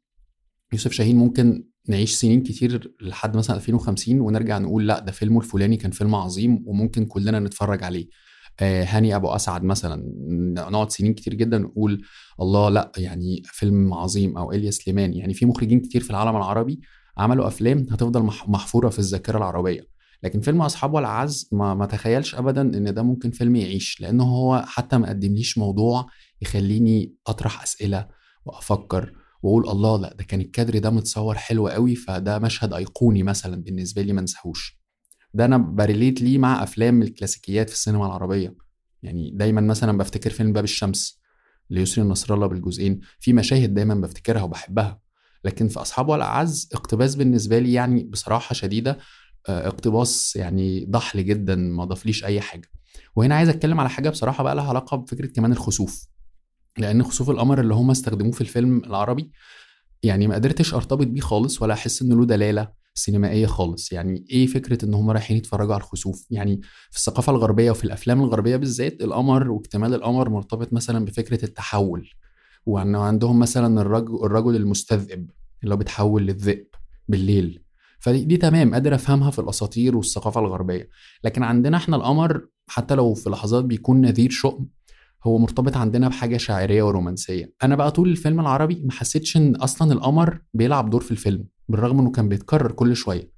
شاهين ممكن نعيش سنين كتير لحد مثلا 2050 ونرجع نقول لا ده فيلمه الفلاني كان فيلم عظيم وممكن كلنا نتفرج عليه. هاني أبو أسعد مثلا نقعد سنين كتير جدا نقول الله لا يعني فيلم عظيم، أو إليا سليمان. يعني في مخرجين كتير في العالم العربي عملوا أفلام هتفضل محفورة في الذاكرة العربية. لكن فيلم أصحاب والأعز ما تخيلش أبدا إن ده ممكن فيلم يعيش، لأنه هو حتى ما قدمليش موضوع يخليني أطرح أسئلة وأفكر وأقول الله لا ده كان الكادر ده متصور حلو قوي فده مشهد أيقوني مثلا بالنسبة لي ما انساهوش. ده انا بريليت ليه مع افلام الكلاسيكيات في السينما العربيه. يعني دايما مثلا بفتكر فيلم باب الشمس ليسري النصر الله بالجزئين، في مشاهد دايما بفتكرها وبحبها. لكن في اصحاب والاعز اقتباس بالنسبه لي يعني بصراحه شديده، اقتباس يعني ضحل جدا ما ضافليش اي حاجه. وهنا عايز اتكلم على حاجه بصراحه بقى لها علاقه بفكره كمان الخسوف، لان خسوف القمر اللي هم استخدموه في الفيلم العربي يعني ما قدرتش ارتبط بيه خالص ولا احس انه له دلاله سينمائيه خالص. يعني ايه فكره ان هم رايحين يتفرجوا على الخسوف؟ يعني في الثقافه الغربيه وفي الافلام الغربيه بالذات القمر واكتمال القمر مرتبط مثلا بفكره التحول، وانه عندهم مثلا الرجل المستذئب اللي هو بيتحول للذئب بالليل. فدي تمام قادر افهمها في الاساطير والثقافه الغربيه. لكن عندنا احنا القمر حتى لو في لحظات بيكون نذير شؤم هو مرتبط عندنا بحاجة شاعرية ورومانسية. أنا بقى طول الفيلم العربي ما حسيتش إن أصلا القمر بيلعب دور في الفيلم، بالرغم إنه كان بيتكرر كل شوية.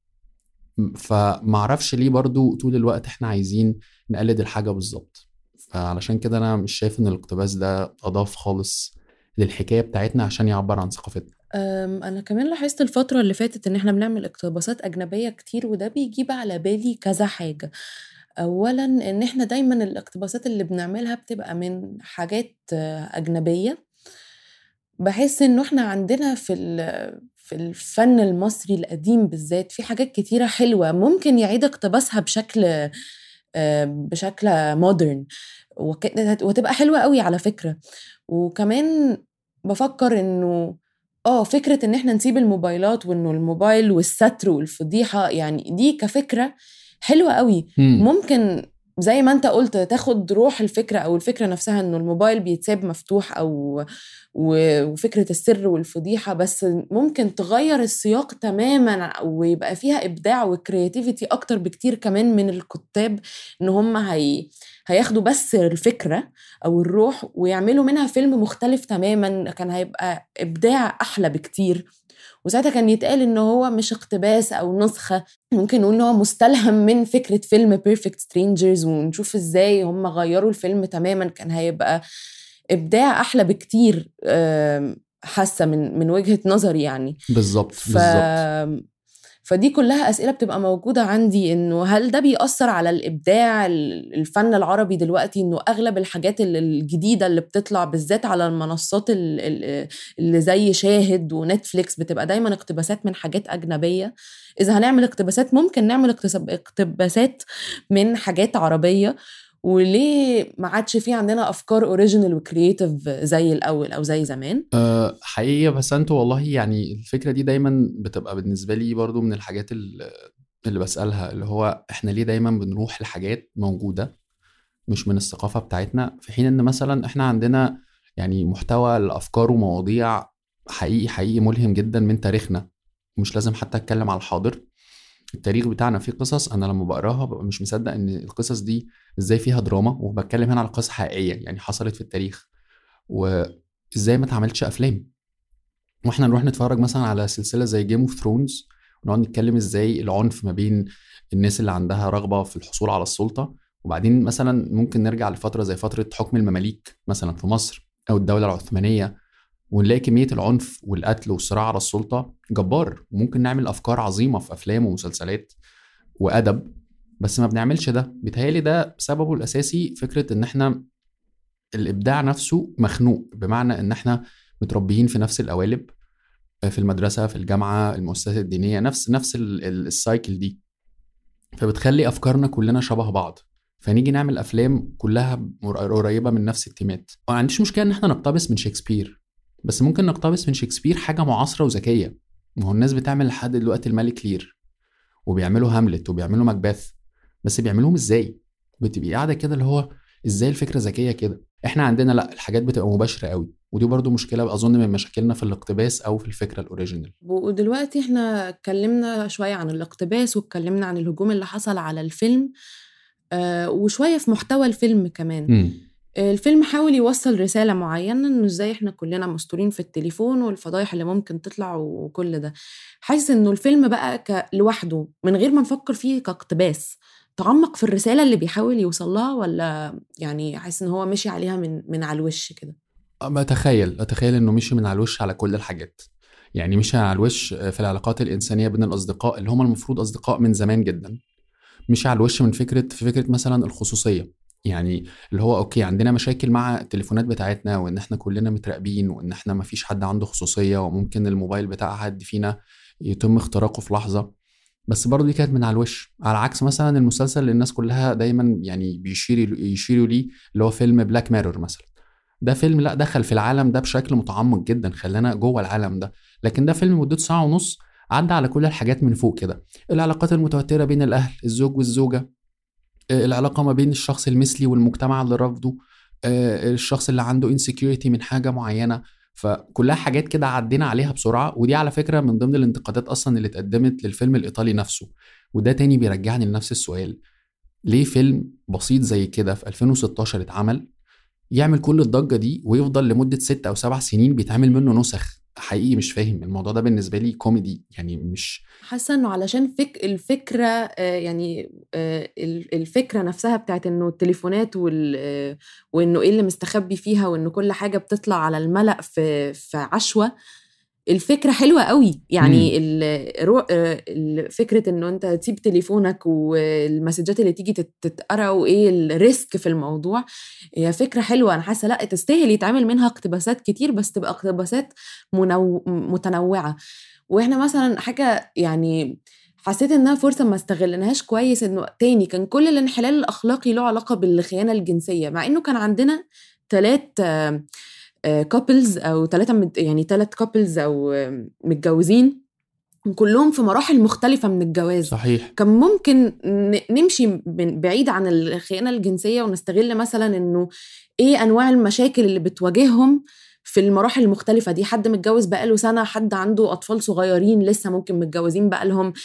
فمعرفش ليه برضو طول الوقت إحنا عايزين نقلد الحاجة بالظبط. فعلشان كده أنا مش شايف إن الاقتباس ده أضاف خالص للحكاية بتاعتنا عشان يعبر عن ثقافتنا. أنا كمان لاحظت الفترة اللي فاتت إن إحنا بنعمل اقتباسات أجنبية كتير، وده بيجيب على بالي كذا حاجة. أولاً إن إحنا دايماً الاقتباسات اللي بنعملها بتبقى من حاجات أجنبية. بحس إنه إحنا عندنا في الفن المصري القديم بالذات في حاجات كتيرة حلوة ممكن يعيد اقتباسها بشكل مودرن وتبقى حلوة قوي على فكرة. وكمان بفكر إنه فكرة إن إحنا نسيب الموبايلات، وإنه الموبايل والستر والفضيحة يعني دي كفكرة حلوة قوي. ممكن زي ما انت قلت تاخد روح الفكرة أو الفكرة نفسها إنه الموبايل بيتساب مفتوح وفكرة السر والفضيحة، بس ممكن تغير السياق تماما ويبقى فيها إبداع وكرياتيفيتي أكتر بكتير كمان من الكتاب، إن هم هياخدوا بس الفكرة أو الروح ويعملوا منها فيلم مختلف تماما، كان هيبقى إبداع أحلى بكتير. وساعتها كان يتقال إنه هو مش اقتباس أو نسخة، ممكن نقول إنه هو مستلهم من فكرة فيلم Perfect Strangers، ونشوف إزاي هم غيروا الفيلم تماماً، كان هيبقى إبداع أحلى بكتير. حاسة من وجهة نظري يعني. بالظبط. فدي كلها أسئلة بتبقى موجودة عندي، إنه هل ده بيأثر على الإبداع الفن العربي دلوقتي، إنه أغلب الحاجات الجديدة اللي بتطلع بالذات على المنصات اللي زي شاهد ونتفليكس بتبقى دايما اقتباسات من حاجات أجنبية. إذا هنعمل اقتباسات ممكن نعمل اقتباسات من حاجات عربية، وليه ما عادش فيه عندنا أفكار اوريجينال وكرييتيف زي الأول أو زي زمان؟ حقيقة بس أنتوا والله يعني الفكرة دي دايما بتبقى بالنسبة لي برضو من الحاجات اللي بسألها، اللي هو إحنا ليه دايما بنروح لحاجات موجودة مش من الثقافة بتاعتنا، في حين إن مثلا إحنا عندنا يعني محتوى الأفكار ومواضيع حقيقي ملهم جدا من تاريخنا، مش لازم حتى أتكلم على الحاضر. التاريخ بتاعنا فيه قصص أنا لما بقراها ببقى مش مصدق إن القصص دي إزاي فيها دراما، وبتكلم هنا على قصص حقيقية يعني حصلت في التاريخ، وإزاي ما تعملتش أفلام. وإحنا نروح نتفرج مثلا على سلسلة زي Game of Thrones ونقعد نتكلم إزاي العنف ما بين الناس اللي عندها رغبة في الحصول على السلطة، وبعدين مثلا ممكن نرجع لفترة زي فترة حكم المماليك مثلا في مصر أو الدولة العثمانية، ونلاقي كمية العنف والقتل والصراع على السلطة جبار، وممكن نعمل أفكار عظيمة في أفلام ومسلسلات وأدب، بس ما بنعملش ده. بيتهيألي ده سببه الأساسي فكرة إن إحنا الإبداع نفسه مخنوق، بمعنى إن إحنا متربيين في نفس القوالب، في المدرسة في الجامعة المؤسسات الدينية، نفس السايكل دي، فبتخلي أفكارنا كلنا شبه بعض، فنيجي نعمل أفلام كلها قريبة من نفس التيمات. ما عنديش مشكلة إن إحنا نقتبس من شكسبير، بس ممكن نقتبس من شكسبير حاجة معاصرة وذكية. ما هو الناس بتعمل لحد دلوقتي الملك لير، وبيعملوا هاملت، وبيعملوا ماكبث، بس بيعملوهم إزاي؟ بتبقى قاعدة كده اللي هو إزاي الفكرة ذكية كده. إحنا عندنا لأ، الحاجات بتبقى مباشرة قوي، ودي برضو مشكلة أظن من مشاكلنا في الاقتباس أو في الفكرة الأوريجينال. ودلوقتي إحنا اتكلمنا شوية عن الاقتباس، واتكلمنا عن الهجوم اللي حصل على الفيلم، وشوية في محتوى الفيلم كمان. الفيلم حاول يوصل رسالة معينة، إنه إزاي إحنا كلنا مستورين في التليفون والفضايح اللي ممكن تطلع وكل ده. حاسس إنه الفيلم بقى لوحده من غير ما نفكر فيه كاقتباس تعمق في الرسالة اللي بيحاول يوصلها، ولا يعني حاسس إن هو مشي عليها من على الوش كده؟ أتخيل إنه مشي من على الوش على كل الحاجات، يعني مشي على الوش في العلاقات الإنسانية بين الأصدقاء اللي هم المفروض أصدقاء من زمان جدا، مشي على الوش في فكرة مثلا الخصوصية، يعني اللي هو أوكي عندنا مشاكل مع التليفونات بتاعتنا، وإن إحنا كلنا متراقبين، وإن إحنا مفيش حد عنده خصوصية، وممكن الموبايل بتاع حد فينا يتم اختراقه في لحظة، بس برضو دي كانت من على الوش. على عكس مثلا المسلسل اللي الناس كلها دايما يعني يشيروا ليه، اللي هو فيلم بلاك ميرور مثلا، ده فيلم لا دخل في العالم ده بشكل متعمق جدا، خلانا جوه العالم ده، لكن ده فيلم مدته 1.5 ساعة عدى على كل الحاجات من فوق كده، العلاقات المتوترة بين الأهل، الزوج والزوجة، العلاقة ما بين الشخص المثلي والمجتمع اللي رفضه، الشخص اللي عنده insecurity من حاجة معينة، فكلها حاجات كده عدينا عليها بسرعة. ودي على فكرة من ضمن الانتقادات أصلا اللي اتقدمت للفيلم الإيطالي نفسه، وده تاني بيرجعني لنفس السؤال، ليه فيلم بسيط زي كده في 2016 اتعمل يعمل كل الضجة دي ويفضل لمدة 6 أو 7 سنين بيتعمل منه نسخ؟ حقيقي مش فاهم الموضوع ده، بالنسبة لي كوميدي يعني، مش حاسة انه علشان الفكرة يعني الفكرة نفسها بتاعت انه التليفونات وانه ايه اللي مستخبي فيها، وانه كل حاجة بتطلع على الملأ في عشوة. الفكرة حلوة قوي يعني، الفكرة انه انت تسيب تليفونك والمسجات اللي تيجي تتقرأ وايه الريسك في الموضوع، هي فكرة حلوة. انا حاسة لا تستاهل يتعمل منها اقتباسات كتير، بس تبقى اقتباسات متنوعة. واحنا مثلا حاجة يعني حسيت انها فرصة ما استغلناهاش كويس، انه تاني كان كل الانحلال الاخلاقي له علاقة بالخيانة الجنسية، مع انه كان عندنا 3 كابلز او 3 يعني 3 كابلز او متجوزين كلهم في مراحل مختلفة من الجواز. صحيح. كان ممكن نمشي بعيد عن الخيانة الجنسية ونستغل مثلا إنه إيه أنواع المشاكل اللي بتواجههم في المراحل المختلفة دي. حد متجوز بقاله سنة، حد عنده أطفال صغيرين لسه ممكن متجوزين بقالهم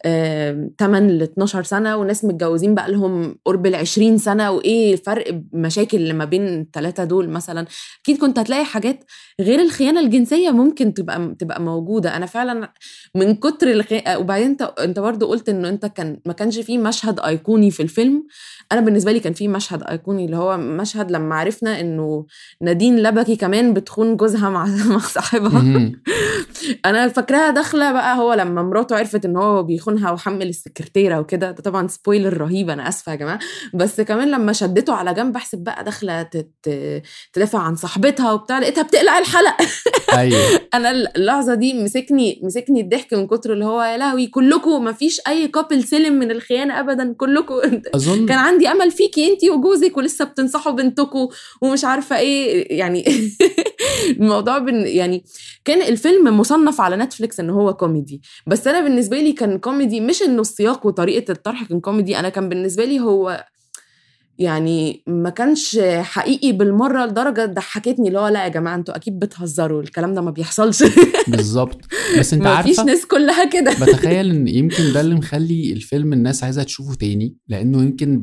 8 ل 12 سنة، وناس متجوزين بقالهم قرب 20 سنة، وإيه فرق مشاكل اللي ما بين الثلاثة دول مثلا. أكيد كنت هتلاقي حاجات غير الخيانة الجنسية ممكن تبقى موجودة. أنا فعلا من كتر وبعدين أنت برضو قلت إنه أنت ما كانش فيه مشهد أيقوني في الفيلم. أنا بالنسبة لي كان فيه مشهد أيقوني، اللي هو مشهد لما عرفنا إنه نادين لبكي كمان بتخون جوزها مع صاحبها. أنا فاكراها داخلة بقى، هو لما مراته عرفت إن هو بيخونها وحمل السكرتيرة وكده. ده طبعا سبويلر رهيب، أنا أسفة يا جماعة، بس كمان لما شدته على جنب أحسب بقى داخلة تدافع عن صاحبتها وبتاع، لقيتها بتقلع الحلق. أيوه. أنا اللحظة دي مسكني الضحك من كتر اللي هو يا لهوي كلكم مفيش أي كابل سلم من الخيانة أبدا، كلكم أظن كان عندي أمل فيكي أنتي وجوزك ولسه بتنصحوا بنتكم ومش عارفة إيه يعني. الموضوع يعني كان الفيلم مصنف على نتفليكس إنه هو كوميدي، بس أنا بالنسبة لي كان كوميدي مش إنه السياق وطريقة الطرح كان كوميدي. أنا كان بالنسبة لي هو يعني ما كانش حقيقي بالمرة لدرجة ضحكتني، اللي هو لا يا جماعة انتوا أكيد بتهزروا، الكلام ده ما بيحصلش. بالظبط. بس انت ما عارفة فيش ناس كلها كده. بتخيل ان يمكن ده اللي مخلي الفيلم الناس عايزة تشوفه تاني، لأنه يمكن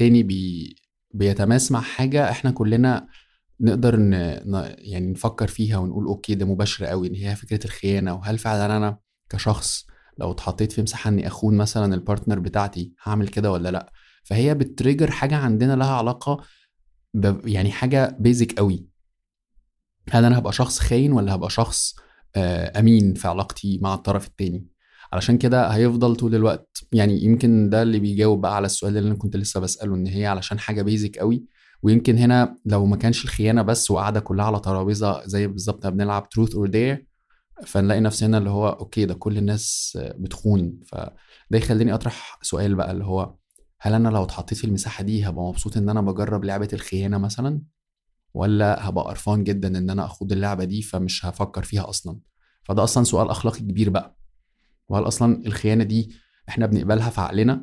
بيتماس مع حاجة احنا كلنا نقدر يعني نفكر فيها ونقول اوكي ده مباشر قوي، ان هي فكرة الخيانة. وهل فعلا انا كشخص لو اتحطيت في مساحة اني اخون مثلا البارتنر بتاعتي هعمل كده ولا لا؟ فهي بتريجر حاجة عندنا لها علاقة يعني حاجة بيزك قوي. هل انا هبقى شخص خاين ولا هبقى شخص امين في علاقتي مع الطرف التاني؟ علشان كده هيفضل طول الوقت. يعني يمكن ده اللي بيجاوب بقى على السؤال اللي انا كنت لسه بسأله، ان هي علشان حاجة بيزك قوي. ويمكن هنا لو ما كانش الخيانة بس وقاعدة كلها على ترابيزة زي بالظبط بنلعب truth or dare، فنلاقي نفسنا اللي هو اوكي ده كل الناس بتخون. فده يخليني اطرح سؤال بقى، اللي هو هل انا لو اتحطيت في المساحة دي هبقى مبسوط ان انا بجرب لعبة الخيانة مثلا، ولا هبقى قرفان جدا ان انا اخوض اللعبة دي فمش هفكر فيها اصلا؟ فده اصلا سؤال اخلاقي كبير بقى. وهل اصلا الخيانة دي احنا بنقبلها في عقلنا،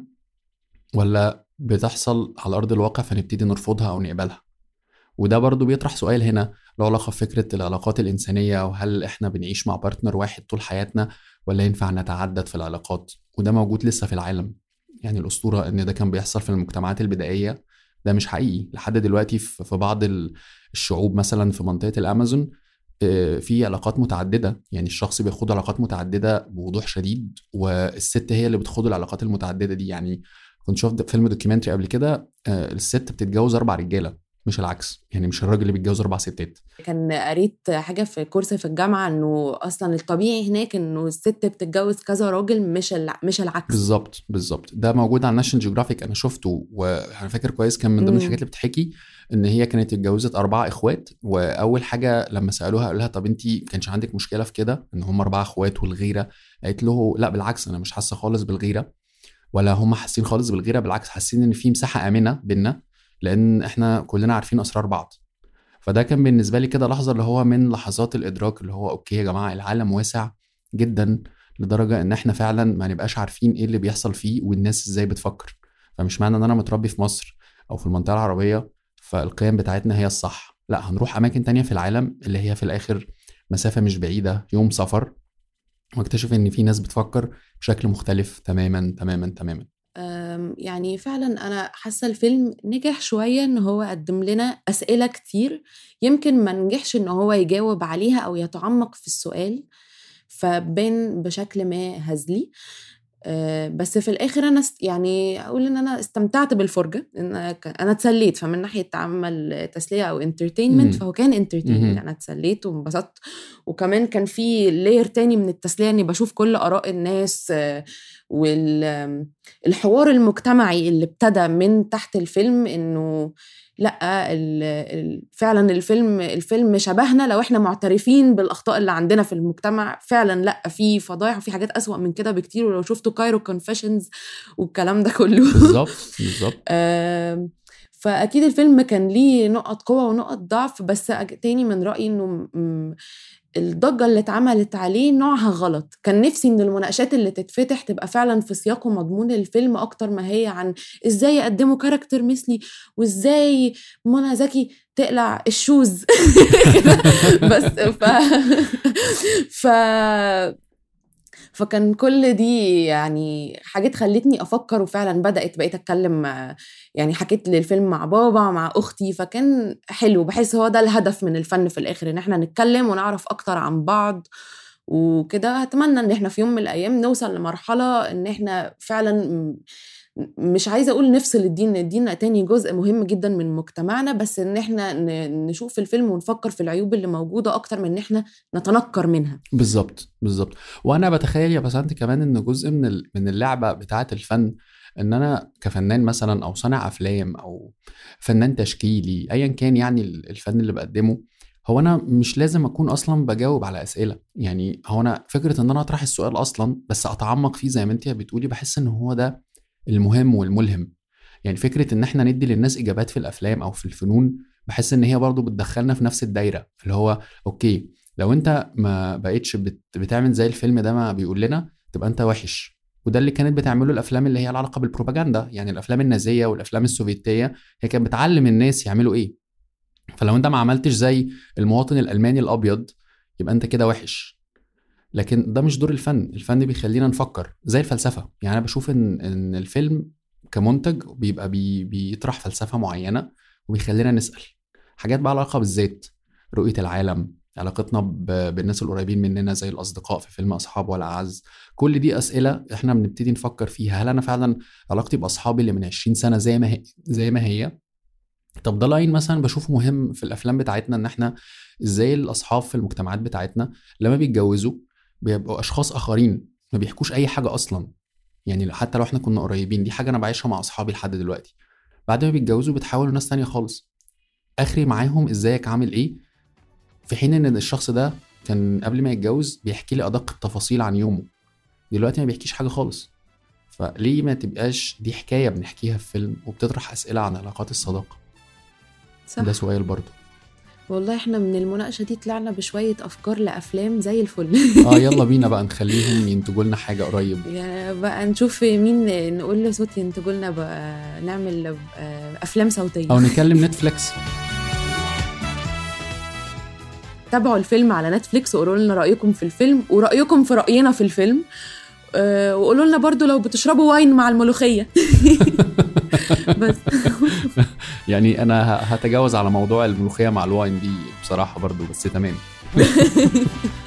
ولا بتحصل على ارض الواقع فنبتدي نرفضها او نقبلها؟ وده برضو بيطرح سؤال هنا له علاقة بفكرة العلاقات الإنسانية، وهل إحنا بنعيش مع بارتنر واحد طول حياتنا ولا ينفع نتعدد في العلاقات؟ وده موجود لسه في العالم. يعني الأسطورة إن ده كان بيحصل في المجتمعات البدائية ده مش حقيقي لحد دلوقتي. في بعض الشعوب مثلا في منطقة الأمازون في علاقات متعددة، يعني الشخص بيخوض علاقات متعددة بوضوح شديد، والست هي اللي بتخوض العلاقات المتعددة دي. يعني كنت شفت فيلم دوكيومنتري قبل كده، الست بتتجوز 4 رجالة مش العكس، يعني مش الراجل اللي بيتجوز 4 ستات. كان قريت حاجة في كورس في الجامعة إنه أصلا الطبيعي هناك إنه الست بتتجوز كذا راجل، مش العكس. بالظبط ده موجود على ناشونال جيوغرافيك، أنا شفته وأنا فاكر كويس. كان من ضمن الحاجات اللي بتحكي إن هي كانت اتجوزت 4 إخوات، وأول حاجة لما سألوها قالوا لها طب أنتي كانش عندك مشكلة في كده إن هم 4 إخوات والغيرة؟ قالت له لا بالعكس، أنا مش حاسة خالص بالغيرة، ولا هم حاسين خالص بالغيرة، بالعكس حاسين إن في مساحة آمنة بينا لأن إحنا كلنا عارفين أسرار بعض. فده كان بالنسبة لي كده لحظة اللي هو من لحظات الإدراك، اللي هو أوكي يا جماعة العالم واسع جدا لدرجة إن إحنا فعلا ما نبقاش عارفين إيه اللي بيحصل فيه والناس إزاي بتفكر. فمش معنى إن أنا متربي في مصر أو في المنطقة العربية فالقيم بتاعتنا هي الصح، لا، هنروح أماكن تانية في العالم اللي هي في الآخر مسافة مش بعيدة، يوم سفر، واكتشف إن في ناس بتفكر بشكل مختلف تماما تماما تماما. يعني فعلا أنا حاسة الفيلم نجح شوية إن هو قدم لنا أسئلة كتير يمكن ما نجحش إن هو يجاوب عليها أو يتعمق في السؤال، فبين بشكل ما هزلي. بس في الآخر أنا يعني أقول إن أنا استمتعت بالفرجة، إن أنا اتسليت. فمن ناحية عمل تسلية أو entertainment فهو كان entertainment، أنا اتسليت وانبسطت. وكمان كان في layer تاني من التسلية إني بشوف كل آراء الناس والحوار المجتمعي اللي ابتدى من تحت الفيلم، إنه لا فعلا الفيلم شبهنا لو احنا معترفين بالأخطاء اللي عندنا في المجتمع. فعلا لا، في فضايح وفي حاجات أسوأ من كده بكتير، ولو شفتوا كايرو كونفيشنز والكلام ده كله. بالظبط فأكيد الفيلم كان ليه نقط قوة ونقط ضعف، بس تاني من رأيي إنه الضجة اللي اتعملت عليه نوعها غلط. كان نفسي إن المناقشات اللي تتفتح تبقى فعلا في سياق ومضمون الفيلم أكتر ما هي عن إزاي يقدموا كاركتر مثلي وإزاي منى زكي تقلع الشوز بس فكان كل دي يعني حاجات خلتني أفكر، وفعلا بقيت أتكلم يعني حكيت للفيلم مع بابا مع أختي، فكان حلو. بحس هو ده الهدف من الفن في الآخر، إن احنا نتكلم ونعرف أكتر عن بعض وكده. أتمنى إن احنا في يوم من الأيام نوصل لمرحلة إن احنا فعلا مش عايزة أقول نفصل الدين تاني جزء مهم جدا من مجتمعنا، بس إن احنا نشوف الفيلم ونفكر في العيوب اللي موجودة أكتر من إن احنا نتنكر منها. بالظبط. وأنا بتخيل يا بسنت كمان إن جزء من اللعبة بتاعة الفن، إن أنا كفنان مثلا أو صانع أفلام أو فنان تشكيلي أيا كان، يعني الفن اللي بقدمه، هو أنا مش لازم أكون أصلا بجاوب على أسئلة. يعني هو أنا فكرة إن أنا أطرح السؤال أصلا بس أتعمق فيه زي ما أنت بتقولي، بحس إن هو ده المهم والملهم. يعني فكرة ان احنا ندي للناس اجابات في الافلام او في الفنون، بحس ان هي برضو بتدخلنا في نفس الدايرة، اللي هو اوكي لو انت ما بقيتش بتعمل زي الفيلم ده ما بيقول لنا، تبقى انت وحش. وده اللي كانت بتعمله الافلام اللي هي العلاقة بالبروباجندا، يعني الافلام النازية والافلام السوفيتية، هي كانت بتعلم الناس يعملوا ايه. فلو انت ما عملتش زي المواطن الالماني الابيض، يبقى انت كده وحش. لكن ده مش دور الفن بيخلينا نفكر زي الفلسفة. يعني أنا بشوف إن الفيلم كمنتج بيبقى بيطرح فلسفة معينة، وبيخلينا نسأل حاجات بقى علاقة بالذات، رؤية العالم، علاقتنا بالناس القريبين مننا زي الأصدقاء في فيلم أصحاب ولا أعز. كل دي أسئلة إحنا بنبتدي نفكر فيها. هل أنا فعلا علاقتي بأصحابي اللي من 20 سنة زي ما هي؟ طب ده لاين مثلا بشوفه مهم في الأفلام بتاعتنا، إن إحنا إزاي الأصحاب في المجتمعات بتاعتنا لما بيتجوزوا بيبقوا اشخاص اخرين، ما بيحكوش اي حاجه اصلا. يعني حتى لو احنا كنا قريبين، دي حاجه انا بعيشها مع اصحابي لحد دلوقتي. بعد ما بيتجوزوا بتحولوا ناس تانية خالص. اخري معاهم ازيك عامل ايه، في حين ان الشخص ده كان قبل ما يتجوز بيحكي لي ادق التفاصيل عن يومه، دلوقتي ما بيحكيش حاجه خالص. فليه ما تبقاش دي حكايه بنحكيها في فيلم وبتطرح اسئله عن علاقات الصداقه؟ صح. ده سؤال برضو. والله احنا من المناقشة دي طلعنا بشوية أفكار لأفلام زي الفل. يلا بينا بقى نخليهم ينتجوا لنا حاجة قريب. يعني بقى نشوف مين نقول له صوت ينتجوا لنا، بقى نعمل أفلام صوتية أو نكلم نتفليكس. تابعوا الفيلم على نتفليكس وقولوا لنا رأيكم في الفيلم ورأيكم في رأينا في الفيلم، وقولوا لنا برضو لو بتشربوا واين مع الملوخية. بس يعني أنا هتجاوز على موضوع الملوخية مع الواين دي بصراحة برضو، بس تمام.